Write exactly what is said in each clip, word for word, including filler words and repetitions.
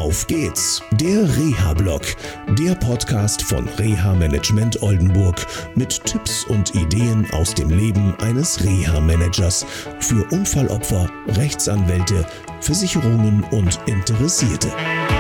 Auf geht's, der Reha-Blog, der Podcast von Reha Management Oldenburg mit Tipps und Ideen aus dem Leben eines Reha-Managers für Unfallopfer, Rechtsanwälte, Versicherungen und Interessierte.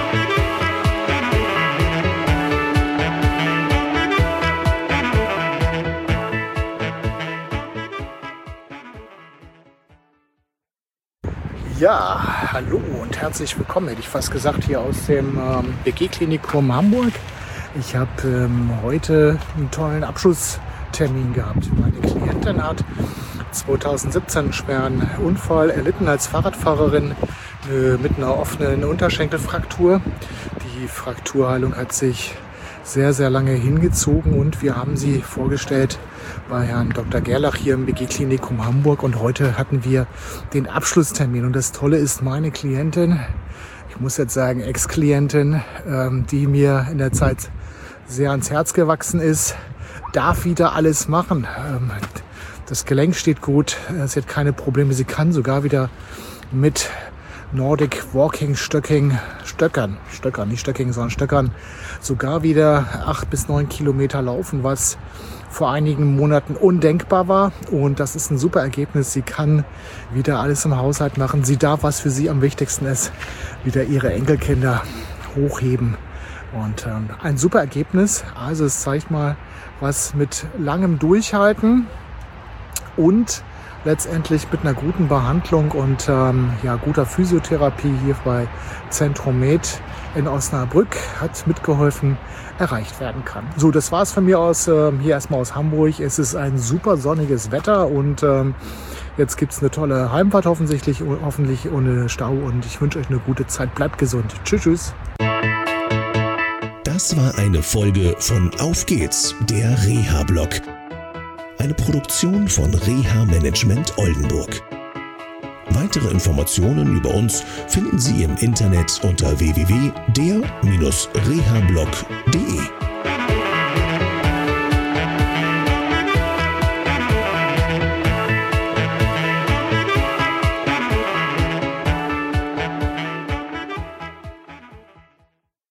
Ja, hallo und herzlich willkommen, hätte ich fast gesagt, hier aus dem ähm, B G-Klinikum Hamburg. Ich habe ähm, heute einen tollen Abschlusstermin gehabt. Meine Klientin hat zweitausendsiebzehn einen schweren Unfall erlitten als Fahrradfahrerin äh, mit einer offenen Unterschenkelfraktur. Die Frakturheilung hat sich sehr, sehr lange hingezogen und wir haben sie vorgestellt bei Herrn Doktor Gerlach hier im B G-Klinikum Hamburg und heute hatten wir den Abschlusstermin und das Tolle ist, meine Klientin, ich muss jetzt sagen Ex-Klientin, ähm, die mir in der Zeit sehr ans Herz gewachsen ist, darf wieder alles machen. Ähm, das Gelenk steht gut, sie hat keine Probleme, sie kann sogar wieder mit Nordic Walking Stöcking, Stöckern, Stöckern, nicht Stöcking, sondern Stöckern, sogar wieder acht bis neun Kilometer laufen, was vor einigen Monaten undenkbar war. Und das ist ein super Ergebnis. Sie kann wieder alles im Haushalt machen. Sie darf, was für sie am wichtigsten ist, wieder ihre Enkelkinder hochheben. Und ähm, ein super Ergebnis. Also es zeigt mal, was mit langem Durchhalten und letztendlich mit einer guten Behandlung und ähm, ja, guter Physiotherapie hier bei Zentrum Med in Osnabrück hat mitgeholfen, erreicht werden kann. So, das war's von mir aus, äh, hier erstmal aus Hamburg. Es ist ein super sonniges Wetter und ähm, jetzt gibt's eine tolle Heimfahrt hoffentlich, hoffentlich ohne Stau und ich wünsche euch eine gute Zeit. Bleibt gesund. Tschüss, tschüss. Das war eine Folge von Auf geht's, der Reha-Blog. Eine Produktion von Reha Management Oldenburg. Weitere Informationen über uns finden Sie im Internet unter w w w punkt der Bindestrich reha blog punkt de.